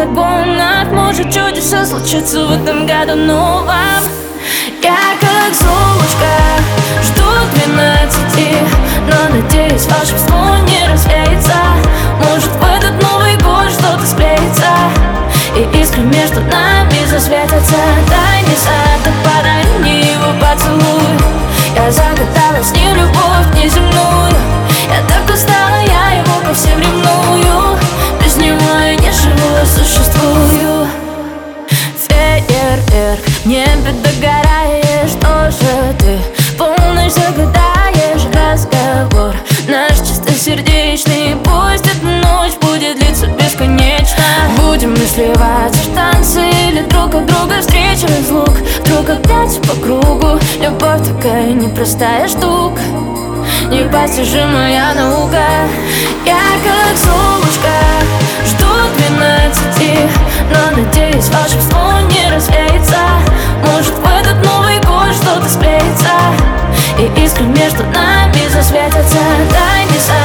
загонах. Может, чудеса случатся в этом году новом. Я как Золушка, жду 12, но надеюсь, волшебство не развеется. Может, в этот Новый год что-то склеится, и искры между нами засветятся. Тайный Санта, подари мне его поцелуй. Я загадала с ним любовь неземную. Я так устала, я его ко всем ревную. Без него я не живу, я существую. Фейерверк, в небе догораешь. Тоже ты полночь загадаешь разговор наш чистосердечный. Пусть эта ночь будет длиться бесконечно. Будем мы сливаться в танцы или друг от друга встреча, разлук. Вдруг опять по кругу. Любовь такая непростая штука, непостижимая наука. Я как Золушка, жду 12, но надеюсь, волшебство не развеется. Может, в этот Новый год что-то склеится, и искры между нами засветятся. Тайный Санта,